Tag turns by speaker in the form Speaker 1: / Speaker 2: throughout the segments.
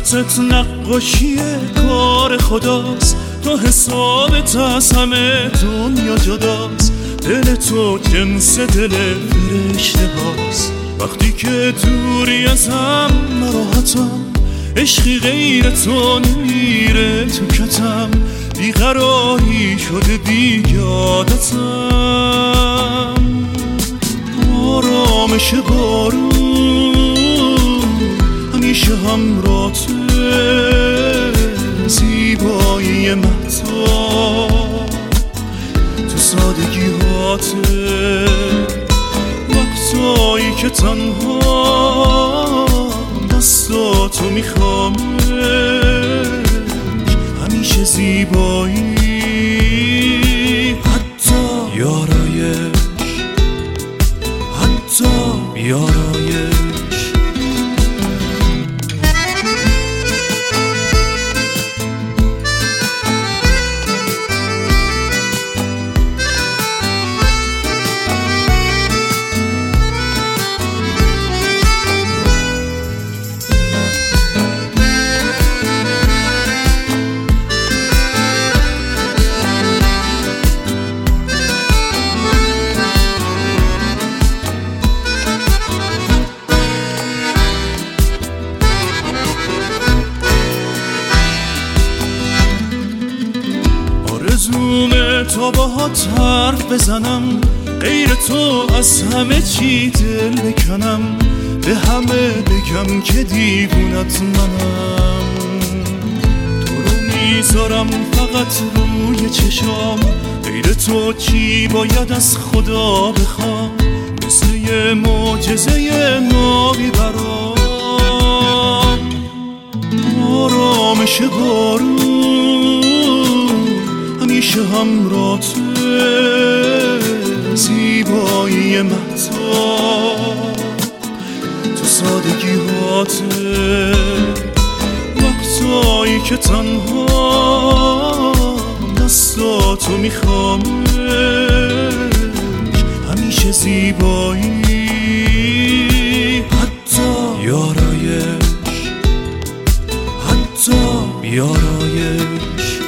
Speaker 1: صورتت نقاشی کار خداست، تو حسابت از همه دنیا جداست. دل تو جنس دل فرشته هاست، وقتی که دوری ازم ناراحتم، عشقی غیر تو نمیره تو کتم. بیقراری شده بیادتم، آرامش بارون همیشه همراته، زیبایی مهتاب تو سادگی هاته. وقتایی که تنها دستاتو میخوامش، همیشه زیبایی حتی بیارایش، حتی بیارایش. آرزومه تا باهات حرف بزنم، غیر تو از همه چی دل بکنم. به همه بگم که دیوونت منم، تو رو میذارم فقط روی چشام. غیر تو چی باید از خدا بخوام، مثل یه معجزه نابی برام. آرامش بارون همیشه همراته، زیبایی مهتاب تو سادگی هاته. وقتایی که تنها دستاتو میخوامش، همیشه زیبایی حتی بیارایش، حتی بیارایش.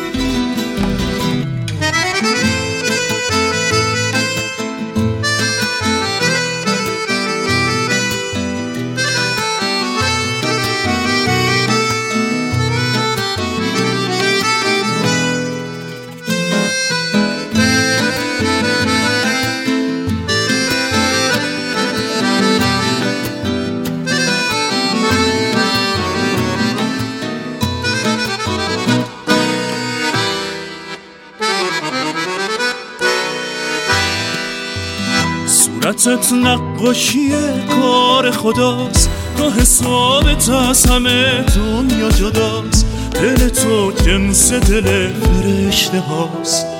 Speaker 1: صورتت نقاشی کار خداست، تو حسابت از همه دنیا جداست. دل تو جنس دل فرشته هاست،